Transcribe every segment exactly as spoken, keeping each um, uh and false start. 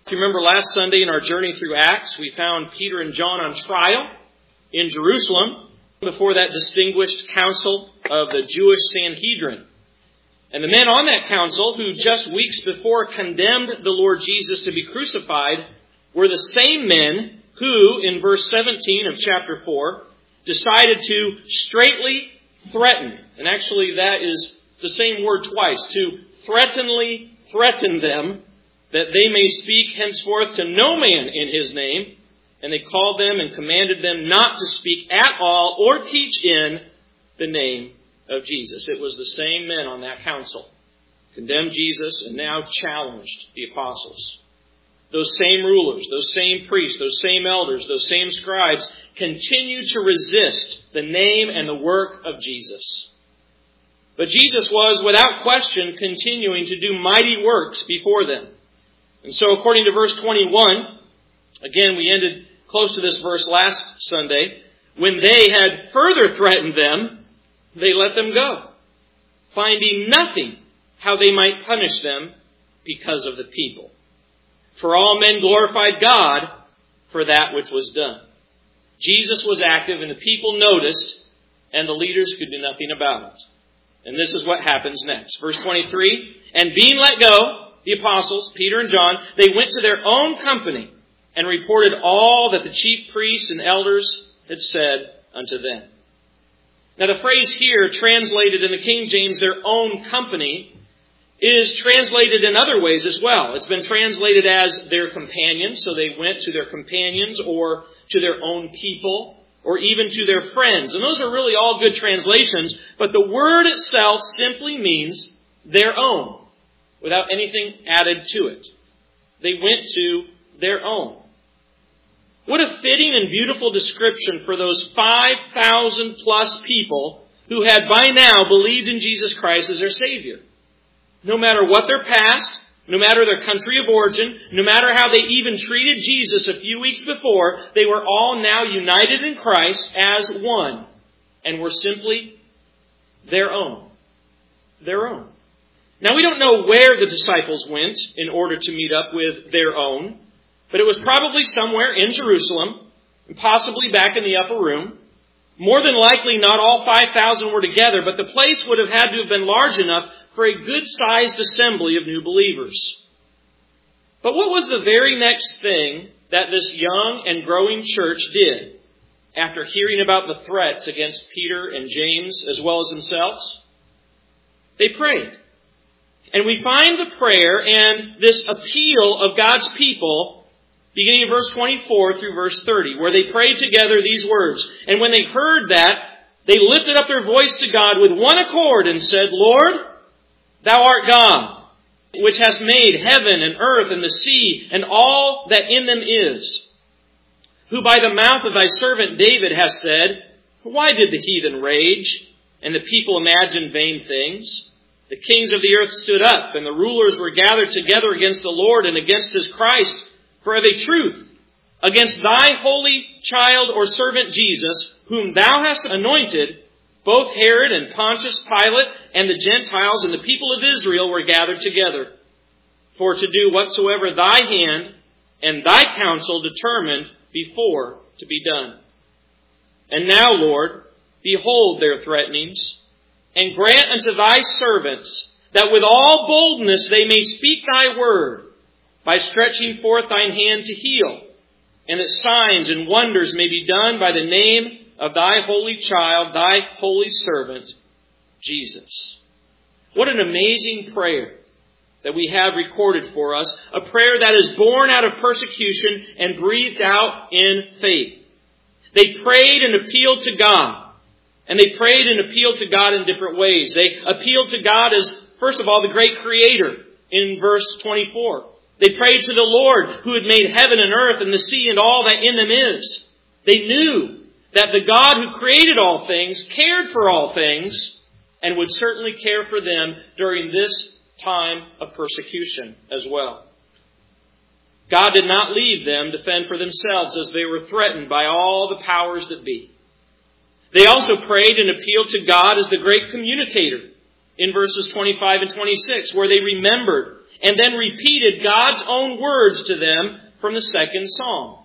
If you remember last Sunday in our journey through Acts, we found Peter and John on trial in Jerusalem before that distinguished council of the Jewish Sanhedrin. And the men on that council, who just weeks before condemned the Lord Jesus to be crucified, were the same men who, in verse seventeen of chapter four, decided to straightly threaten. And actually that is the same word twice. To threatenly threaten them, that they may speak henceforth to no man in his name. And they called them and commanded them not to speak at all or teach in the name of Jesus. It was the same men on that council. Condemned Jesus and now challenged the apostles. Those same rulers, those same priests, those same elders, those same scribes continue to resist the name and the work of Jesus. But Jesus was, without question, continuing to do mighty works before them. And so according to verse twenty-one, again, we ended close to this verse last Sunday, when they had further threatened them, they let them go, finding nothing how they might punish them because of the people. For all men glorified God for that which was done. Jesus was active and the people noticed, and the leaders could do nothing about it. And this is what happens next. Verse twenty-three, and being let go, the apostles, Peter and John, they went to their own company and reported all that the chief priests and elders had said unto them. Now the phrase here, translated in the King James, their own company, is translated in other ways as well. It's been translated as their companions, so they went to their companions or to their own people or even to their friends. And those are really all good translations, but the word itself simply means their own, without anything added to it. They went to their own. What a fitting and beautiful description for those five thousand plus people who had by now believed in Jesus Christ as their Savior. No matter what their past, no matter their country of origin, no matter how they even treated Jesus a few weeks before, they were all now united in Christ as one and were simply their own. Their own. Now we don't know where the disciples went in order to meet up with their own, but it was probably somewhere in Jerusalem, and possibly back in the upper room. More than likely not all five thousand were together, but the place would have had to have been large enough for a good-sized assembly of new believers. But what was the very next thing that this young and growing church did after hearing about the threats against Peter and James as well as themselves? They prayed. And we find the prayer and this appeal of God's people beginning in verse twenty-four through verse thirty, where they prayed together these words. And when they heard that, they lifted up their voice to God with one accord and said, Lord, Thou art God, which hast made heaven and earth and the sea and all that in them is, who by the mouth of Thy servant David hast said, why did the heathen rage and the people imagine vain things? The kings of the earth stood up, and the rulers were gathered together against the Lord and against His Christ. For of a truth, against Thy holy child or servant Jesus, whom Thou hast anointed, both Herod and Pontius Pilate and the Gentiles and the people of Israel were gathered together, for to do whatsoever Thy hand and Thy counsel determined before to be done. And now, Lord, behold their threatenings, and grant unto Thy servants that with all boldness they may speak Thy word, by stretching forth Thine hand to heal, and that signs and wonders may be done by the name of Thy holy child, Thy holy servant, Jesus. What an amazing prayer that we have recorded for us, a prayer that is born out of persecution and breathed out in faith. They prayed and appealed to God, and they prayed and appealed to God in different ways. They appealed to God as, first of all, the great Creator in verse twenty-four. They prayed to the Lord who had made heaven and earth and the sea and all that in them is. They knew that the God who created all things cared for all things and would certainly care for them during this time of persecution as well. God did not leave them to fend for themselves as they were threatened by all the powers that be. They also prayed and appealed to God as the great communicator in verses twenty-five and twenty-six, where they remembered and then repeated God's own words to them from the second psalm.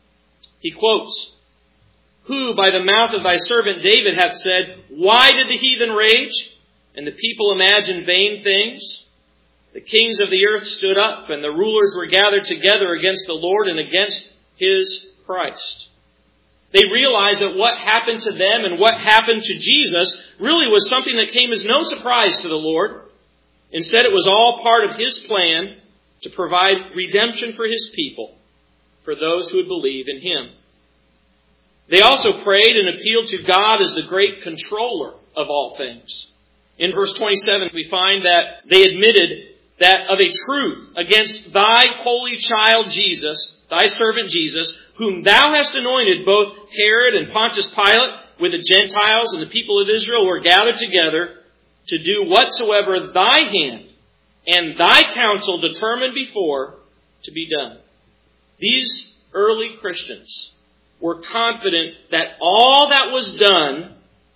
He quotes, "Who by the mouth of thy servant David hath said, Why did the heathen rage, and the people imagine vain things? The kings of the earth stood up, and the rulers were gathered together against the Lord and against His Christ." They realized that what happened to them and what happened to Jesus really was something that came as no surprise to the Lord. Instead, it was all part of His plan to provide redemption for His people, for those who would believe in Him. They also prayed and appealed to God as the great controller of all things. In verse twenty-seven, we find that they admitted that of a truth against thy holy child Jesus, thy servant Jesus, whom thou hast anointed, both Herod and Pontius Pilate with the Gentiles and the people of Israel were gathered together to do whatsoever thy hand and thy counsel determined before to be done. These early Christians were confident that all that was done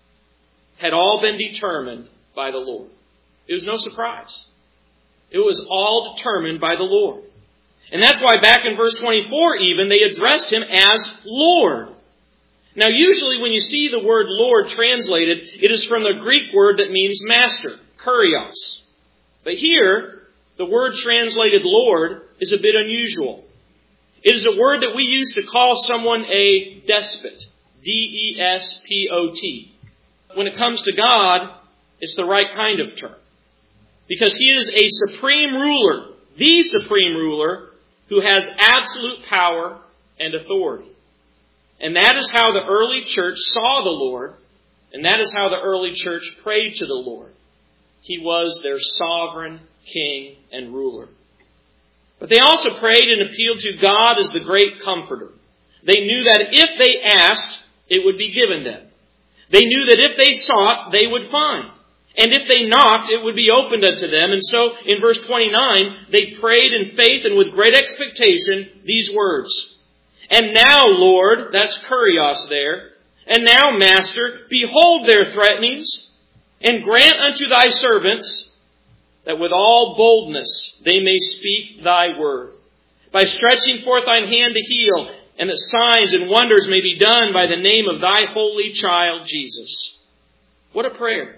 had all been determined by the Lord. It was no surprise. It was all determined by the Lord. And that's why back in verse twenty-four even, they addressed Him as Lord. Now usually when you see the word Lord translated, it is from the Greek word that means master, kurios. But here, the word translated Lord is a bit unusual. It is a word that we use to call someone a despot, D E S P O T. When it comes to God, it's the right kind of term. Because He is a supreme ruler, the supreme ruler, who has absolute power and authority. And that is how the early church saw the Lord, and that is how the early church prayed to the Lord. He was their sovereign king and ruler. But they also prayed and appealed to God as the great comforter. They knew that if they asked, it would be given them. They knew that if they sought, they would find. And if they knocked, it would be opened unto them. And so, in verse twenty-nine, they prayed in faith and with great expectation these words. "And now, Lord," that's kurios there, "and now, Master, behold their threatenings, and grant unto thy servants that with all boldness they may speak thy word, by stretching forth thine hand to heal, and that signs and wonders may be done by the name of thy holy child Jesus." What a prayer.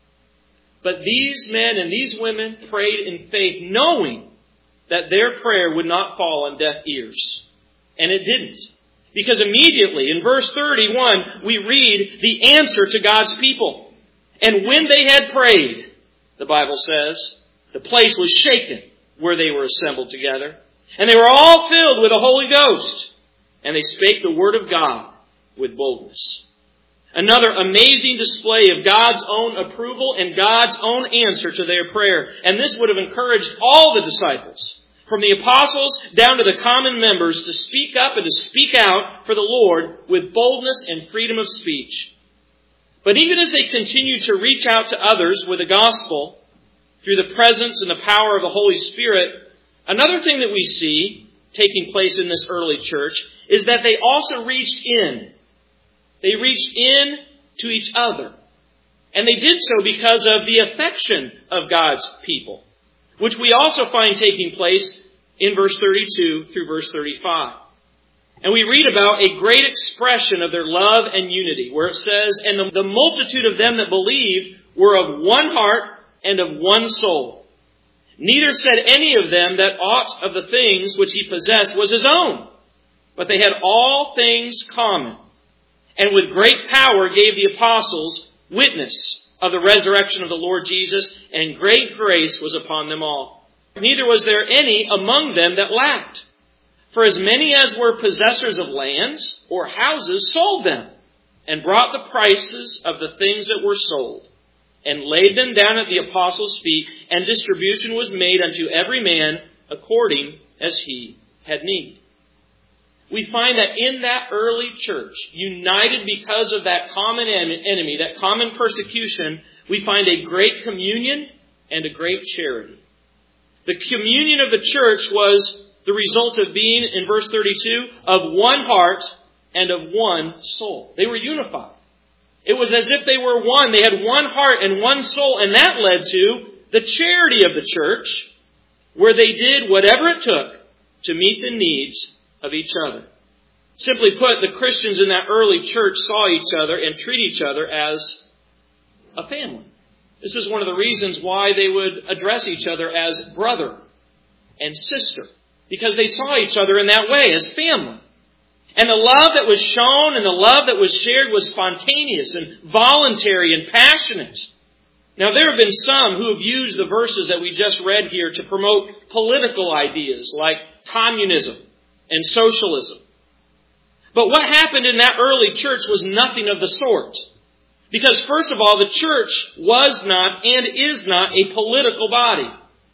But these men and these women prayed in faith, knowing that their prayer would not fall on deaf ears. And it didn't. Because immediately in verse thirty-one, we read the answer to God's people. "And when they had prayed," the Bible says, "the place was shaken where they were assembled together. And they were all filled with the Holy Ghost. And they spake the word of God with boldness." Another amazing display of God's own approval and God's own answer to their prayer. And this would have encouraged all the disciples, from the apostles down to the common members, to speak up and to speak out for the Lord with boldness and freedom of speech. But even as they continued to reach out to others with the gospel through the presence and the power of the Holy Spirit, another thing that we see taking place in this early church is that they also reached in. They reached in to each other. And they did so because of the affection of God's people, which we also find taking place in verse thirty-two through verse thirty-five. And we read about a great expression of their love and unity, where it says, "And the, the multitude of them that believed were of one heart and of one soul. Neither said any of them that aught of the things which he possessed was his own, but they had all things common. And with great power gave the apostles witness of the resurrection of the Lord Jesus, and great grace was upon them all. Neither was there any among them that lacked. For as many as were possessors of lands or houses sold them, and brought the prices of the things that were sold, and laid them down at the apostles' feet, and distribution was made unto every man according as he had need." We find that in that early church, united because of that common enemy, that common persecution, we find a great communion and a great charity. The communion of the church was the result of being, in verse thirty-two, of one heart and of one soul. They were unified. It was as if they were one. They had one heart and one soul, and that led to the charity of the church, where they did whatever it took to meet the needs of each other. Simply put, the Christians in that early church saw each other and treat each other as a family. This is one of the reasons why they would address each other as brother and sister, because they saw each other in that way, as family. And the love that was shown and the love that was shared was spontaneous and voluntary and passionate. Now, there have been some who have used the verses that we just read here to promote political ideas like communism and socialism. But what happened in that early church was nothing of the sort. Because first of all, the church was not and is not a political body.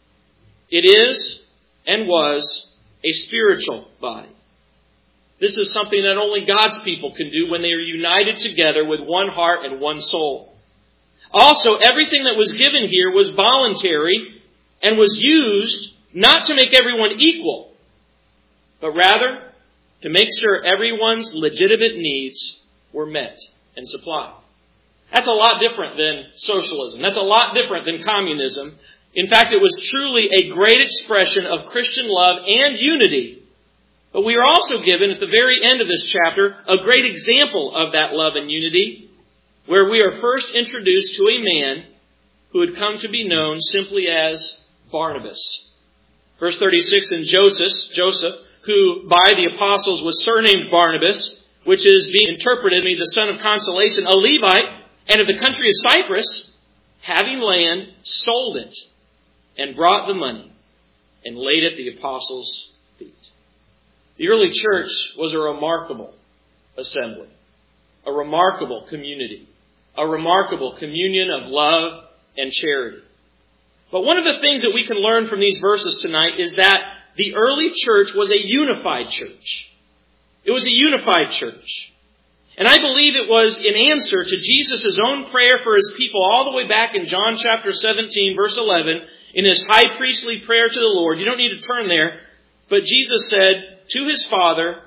It is and was a spiritual body. This is something that only God's people can do when they are united together with one heart and one soul. Also, everything that was given here was voluntary and was used not to make everyone equal, but rather to make sure everyone's legitimate needs were met and supplied. That's a lot different than socialism. That's a lot different than communism. In fact, it was truly a great expression of Christian love and unity. But we are also given at the very end of this chapter a great example of that love and unity, where we are first introduced to a man who had come to be known simply as Barnabas. Verse thirty-six, and Joseph, Joseph, who by the apostles was surnamed Barnabas, which is being interpreted to be the son of consolation, a Levite, and of the country of Cyprus, having land, sold it, and brought the money, and laid it at the apostles' feet. The early church was a remarkable assembly, a remarkable community, a remarkable communion of love and charity. But one of the things that we can learn from these verses tonight is that the early church was a unified church. It was a unified church. And I believe it was in answer to Jesus' own prayer for His people all the way back in John chapter seventeen, verse eleven, in His high priestly prayer to the Lord. You don't need to turn there. But Jesus said to His Father,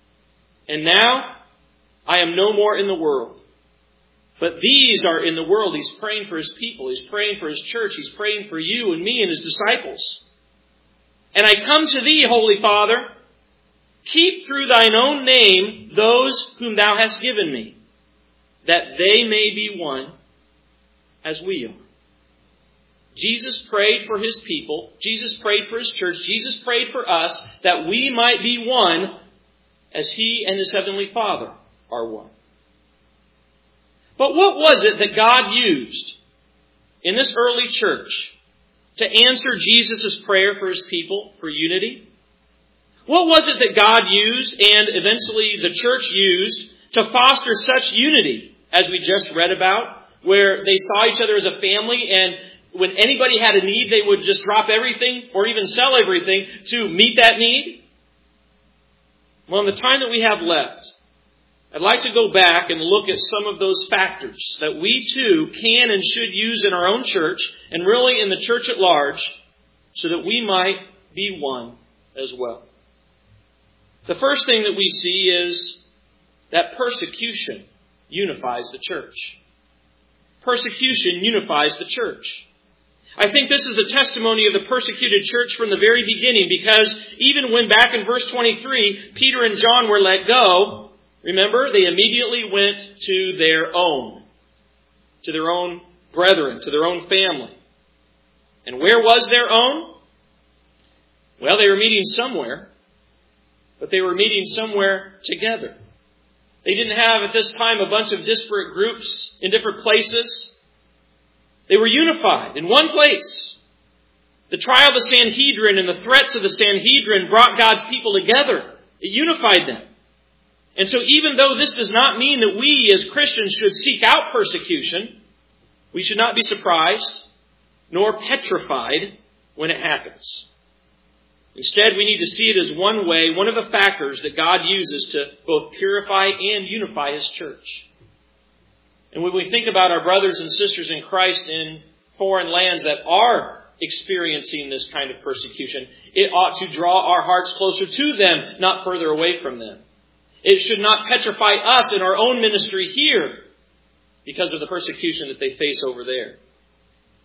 and now I am no more in the world, but these are in the world. He's praying for His people. He's praying for His church. He's praying for you and me and His disciples. And I come to Thee, Holy Father, keep through Thine own name those whom Thou hast given me, that they may be one as we are. Jesus prayed for His people. Jesus prayed for His church. Jesus prayed for us that we might be one as He and His Heavenly Father are one. But what was it that God used in this early church to answer Jesus' prayer for His people for unity? What was it that God used and eventually the church used to foster such unity as we just read about, where they saw each other as a family, and when anybody had a need, they would just drop everything or even sell everything to meet that need? Well, in the time that we have left, I'd like to go back and look at some of those factors that we too can and should use in our own church and really in the church at large so that we might be one as well. The first thing that we see is that persecution unifies the church. Persecution unifies the church. I think this is a testimony of the persecuted church from the very beginning, because even when back in verse twenty-three, Peter and John were let go, remember, they immediately went to their own, to their own brethren, to their own family. And where was their own? Well, they were meeting somewhere, but they were meeting somewhere together. They didn't have at this time a bunch of disparate groups in different places. They were unified in one place. The trial of the Sanhedrin and the threats of the Sanhedrin brought God's people together. It unified them. And so even though this does not mean that we as Christians should seek out persecution, we should not be surprised nor petrified when it happens. Instead, we need to see it as one way, one of the factors that God uses to both purify and unify His church. And when we think about our brothers and sisters in Christ in foreign lands that are experiencing this kind of persecution, it ought to draw our hearts closer to them, not further away from them. It should not petrify us in our own ministry here because of the persecution that they face over there.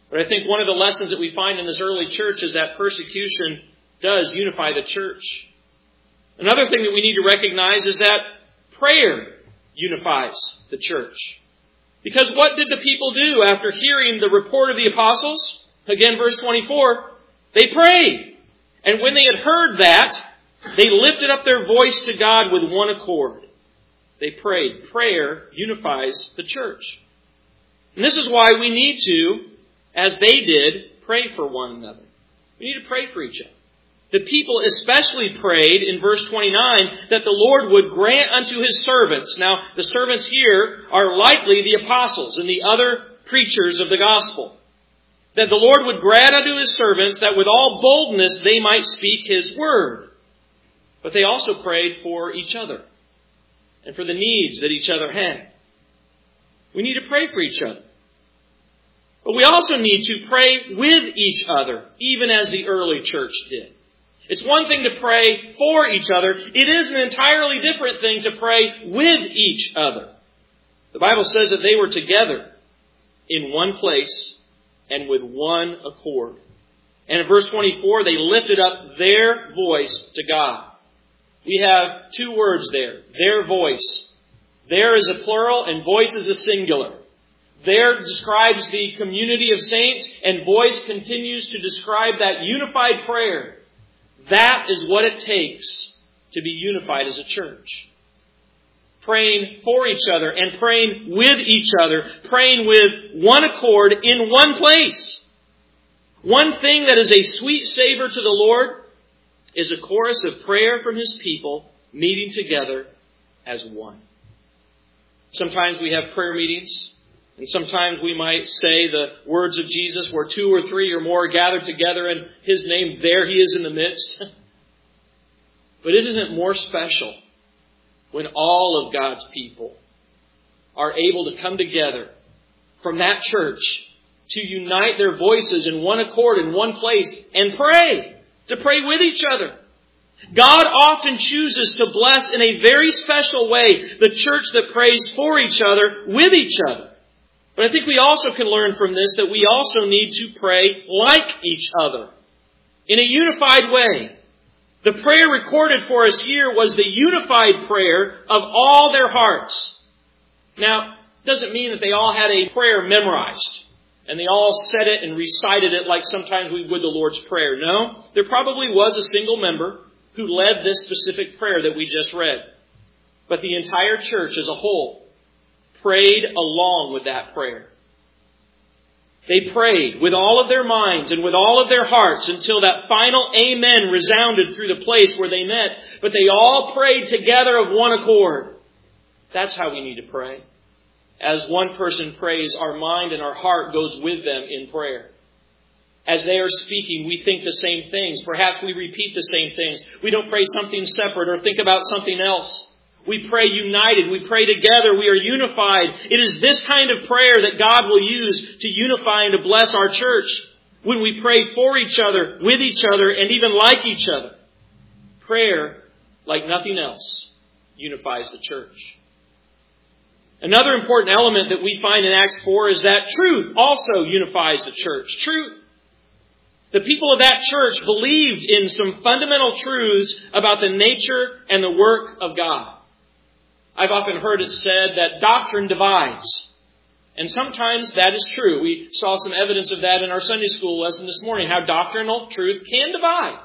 But I think one of the lessons that we find in this early church is that persecution does unify the church. Another thing that we need to recognize is that prayer unifies the church. Because what did the people do after hearing the report of the apostles? Again, verse twenty-four, they prayed. And when they had heard that, they lifted up their voice to God with one accord. They prayed. Prayer unifies the church. And this is why we need to, as they did, pray for one another. We need to pray for each other. The people especially prayed in verse twenty-nine that the Lord would grant unto His servants. Now, the servants here are likely the apostles and the other preachers of the gospel. That the Lord would grant unto His servants that with all boldness they might speak His word. But they also prayed for each other and for the needs that each other had. We need to pray for each other. But we also need to pray with each other, even as the early church did. It's one thing to pray for each other. It is an entirely different thing to pray with each other. The Bible says that they were together in one place and with one accord. And in verse twenty-four, they lifted up their voice to God. We have two words there. Their voice. There is a plural and voice is a singular. There describes the community of saints, and voice continues to describe that unified prayer. That is what it takes to be unified as a church. Praying for each other and praying with each other. Praying with one accord in one place. One thing that is a sweet savor to the Lord is a chorus of prayer from His people meeting together as one. Sometimes we have prayer meetings. And sometimes we might say the words of Jesus, where two or three or more are gathered together in His name, there He is in the midst. But isn't it more special when all of God's people are able to come together from that church to unite their voices in one accord in one place and pray, to pray with each other? God often chooses to bless in a very special way the church that prays for each other, with each other. But I think we also can learn from this that we also need to pray like each other in a unified way. The prayer recorded for us here was the unified prayer of all their hearts. Now, it doesn't mean that they all had a prayer memorized and they all said it and recited it like sometimes we would the Lord's Prayer. No, there probably was a single member who led this specific prayer that we just read. But the entire church as a whole prayed along with that prayer. They prayed with all of their minds and with all of their hearts until that final amen resounded through the place where they met. But they all prayed together of one accord. That's how we need to pray. As one person prays, our mind and our heart goes with them in prayer. As they are speaking, we think the same things. Perhaps we repeat the same things. We don't pray something separate or think about something else. We pray united. We pray together. We are unified. It is this kind of prayer that God will use to unify and to bless our church when we pray for each other, with each other, and even like each other. Prayer, like nothing else, unifies the church. Another important element that we find in Acts four is that truth also unifies the church. Truth. The people of that church believed in some fundamental truths about the nature and the work of God. I've often heard it said that doctrine divides. And sometimes that is true. We saw some evidence of that in our Sunday school lesson this morning, how doctrinal truth can divide.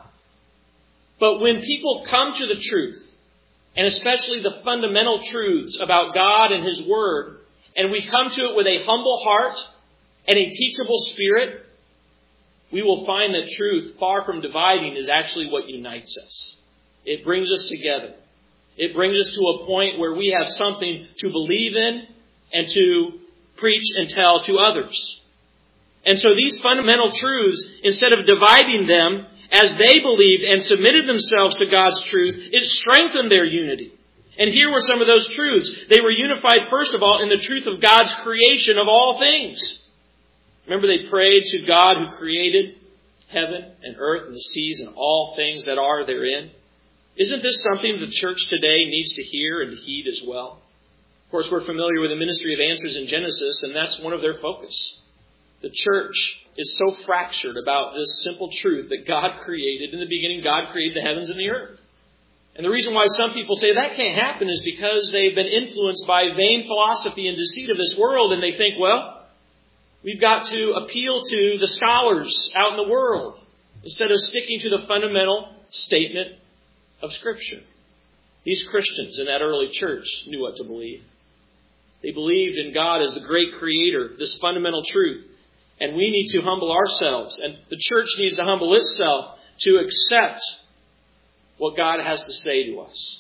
But when people come to the truth, and especially the fundamental truths about God and His Word, and we come to it with a humble heart and a teachable spirit, we will find that truth, far from dividing, is actually what unites us. It brings us together. It brings us to a point where we have something to believe in and to preach and tell to others. And so these fundamental truths, instead of dividing them, as they believed and submitted themselves to God's truth, it strengthened their unity. And here were some of those truths. They were unified, first of all, in the truth of God's creation of all things. Remember, they prayed to God who created heaven and earth and the seas and all things that are therein. Isn't this something the church today needs to hear and to heed as well? Of course, we're familiar with the ministry of answers in Genesis, and that's one of their focus. The church is so fractured about this simple truth that God created. In the beginning, God created the heavens and the earth. And the reason why some people say that can't happen is because they've been influenced by vain philosophy and deceit of this world. And they think, well, we've got to appeal to the scholars out in the world instead of sticking to the fundamental statement of Scripture. These Christians in that early church knew what to believe. They believed in God as the great creator, this fundamental truth. And we need to humble ourselves, and the church needs to humble itself to accept what God has to say to us.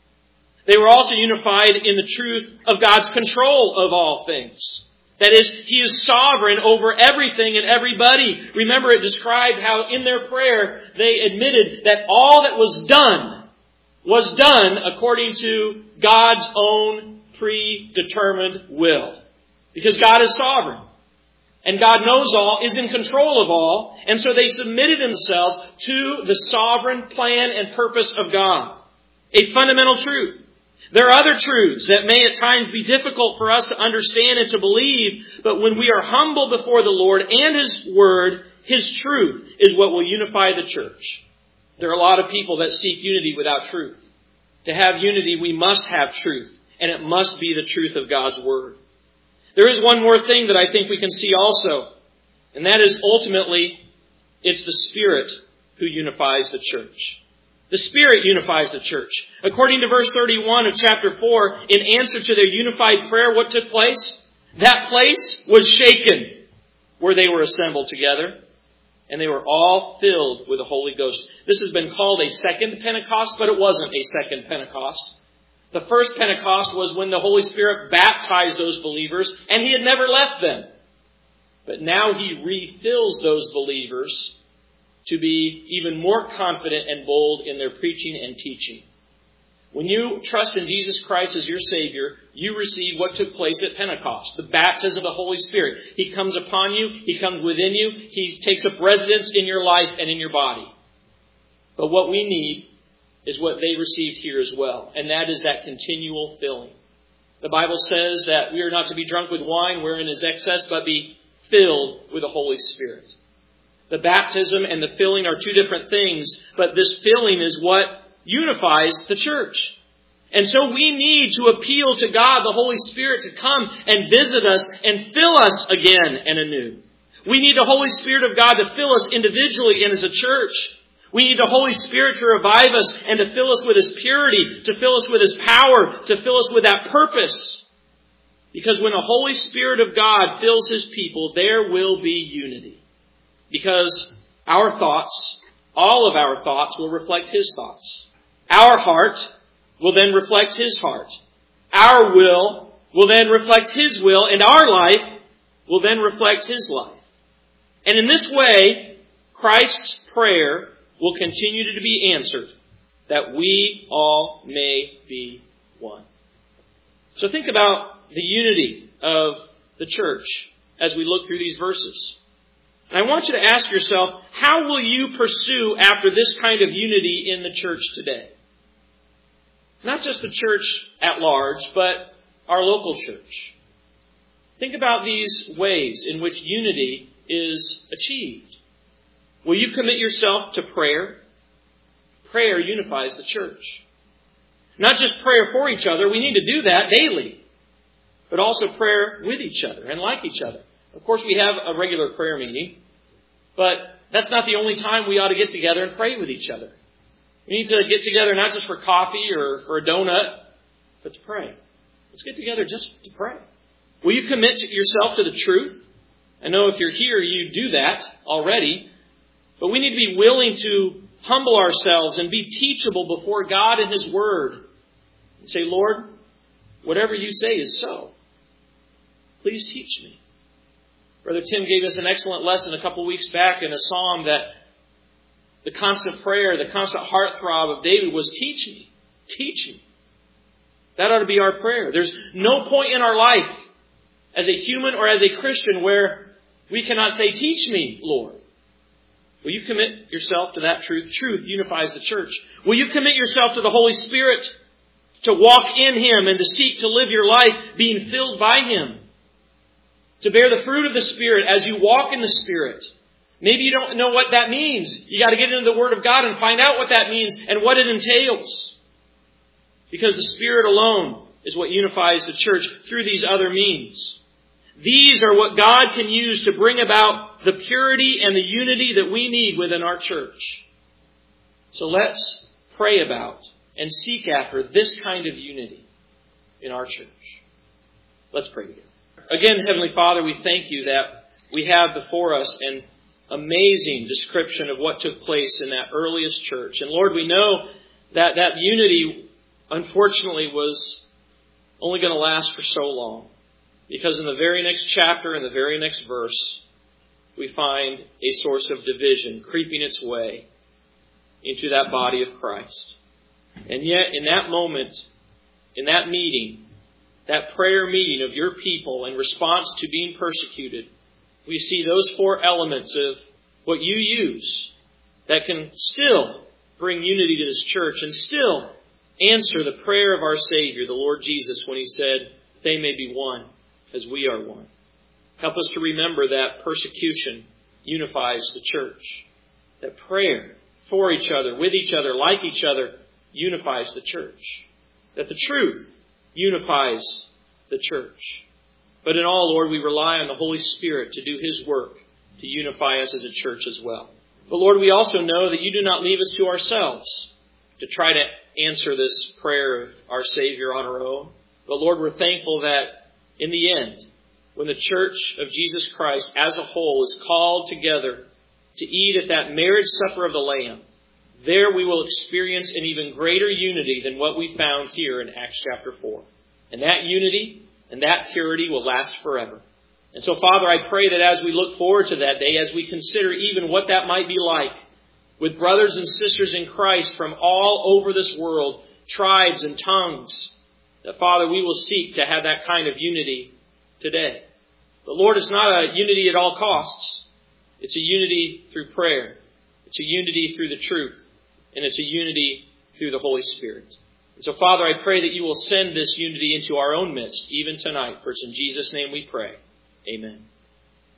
They were also unified in the truth of God's control of all things. That is, He is sovereign over everything and everybody. Remember, it described how in their prayer they admitted that all that was done was done according to God's own predetermined will. Because God is sovereign. And God knows all, is in control of all, and so they submitted themselves to the sovereign plan and purpose of God. A fundamental truth. There are other truths that may at times be difficult for us to understand and to believe, but when we are humble before the Lord and His Word, His truth is what will unify the church. There are a lot of people that seek unity without truth. To have unity, we must have truth, and it must be the truth of God's Word. There is one more thing that I think we can see also, and that is ultimately, it's the Spirit who unifies the church. The Spirit unifies the church. According to verse thirty-one of chapter four, in answer to their unified prayer, what took place? That place was shaken where they were assembled together, and they were all filled with the Holy Ghost. This has been called a second Pentecost, but it wasn't a second Pentecost. The first Pentecost was when the Holy Spirit baptized those believers, and He had never left them. But now He refills those believers to be even more confident and bold in their preaching and teaching. When you trust in Jesus Christ as your Savior, you receive what took place at Pentecost, the baptism of the Holy Spirit. He comes upon you, He comes within you, He takes up residence in your life and in your body. But what we need is what they received here as well. And that is that continual filling. The Bible says that we are not to be drunk with wine wherein is excess, but be filled with the Holy Spirit. The baptism and the filling are two different things, but this filling is what unifies the church. And so we need to appeal to God, the Holy Spirit, to come and visit us and fill us again and anew. We need the Holy Spirit of God to fill us individually and as a church. We need the Holy Spirit to revive us and to fill us with His purity, to fill us with His power, to fill us with that purpose. Because when the Holy Spirit of God fills His people, there will be unity. Because our thoughts, all of our thoughts, will reflect His thoughts. Our heart will then reflect His heart. Our will will then reflect His will, and our life will then reflect His life. And in this way, Christ's prayer will continue to be answered, that we all may be one. So think about the unity of the church as we look through these verses. And I want you to ask yourself, how will you pursue after this kind of unity in the church today? Not just the church at large, but our local church. Think about these ways in which unity is achieved. Will you commit yourself to prayer? Prayer unifies the church. Not just prayer for each other. We need to do that daily. But also prayer with each other and like each other. Of course, we have a regular prayer meeting. But that's not the only time we ought to get together and pray with each other. We need to get together not just for coffee or for a donut, but to pray. Let's get together just to pray. Will you commit yourself to the truth? I know if you're here, you do that already. But we need to be willing to humble ourselves and be teachable before God and His Word. And say, Lord, whatever you say is so. Please teach me. Brother Tim gave us an excellent lesson a couple weeks back in a psalm that the constant prayer, the constant heartthrob of David was, teach me, teach me. That ought to be our prayer. There's no point in our life as a human or as a Christian where we cannot say, teach me, Lord. Will you commit yourself to that truth? Truth unifies the church. Will you commit yourself to the Holy Spirit to walk in Him and to seek to live your life being filled by Him? To bear the fruit of the Spirit as you walk in the Spirit. Maybe you don't know what that means. You got to get into the Word of God and find out what that means and what it entails. Because the Spirit alone is what unifies the church through these other means. These are what God can use to bring about the purity and the unity that we need within our church. So let's pray about and seek after this kind of unity in our church. Let's pray together. Again, Heavenly Father, we thank you that we have before us an amazing description of what took place in that earliest church. And Lord, we know that that unity, unfortunately, was only going to last for so long. Because in the very next chapter, in the very next verse, we find a source of division creeping its way into that body of Christ. And yet, in that moment, in that meeting, that prayer meeting of your people in response to being persecuted, we see those four elements of what you use that can still bring unity to this church and still answer the prayer of our Savior, the Lord Jesus, when He said, they may be one as we are one. Help us to remember that persecution unifies the church. That prayer for each other, with each other, like each other, unifies the church. That the truth unifies the church. But in all, Lord, we rely on the Holy Spirit to do His work, to unify us as a church as well. But Lord, we also know that you do not leave us to ourselves to try to answer this prayer of our Savior on our own. But Lord, we're thankful that in the end, when the church of Jesus Christ as a whole is called together to eat at that marriage supper of the Lamb, there we will experience an even greater unity than what we found here in Acts chapter four. And that unity and that purity will last forever. And so, Father, I pray that as we look forward to that day, as we consider even what that might be like, with brothers and sisters in Christ from all over this world, tribes and tongues, that, Father, we will seek to have that kind of unity today. But Lord, it's not a unity at all costs. It's a unity through prayer. It's a unity through the truth. And it's a unity through the Holy Spirit. And so, Father, I pray that you will send this unity into our own midst, even tonight. For it's in Jesus' name we pray. Amen.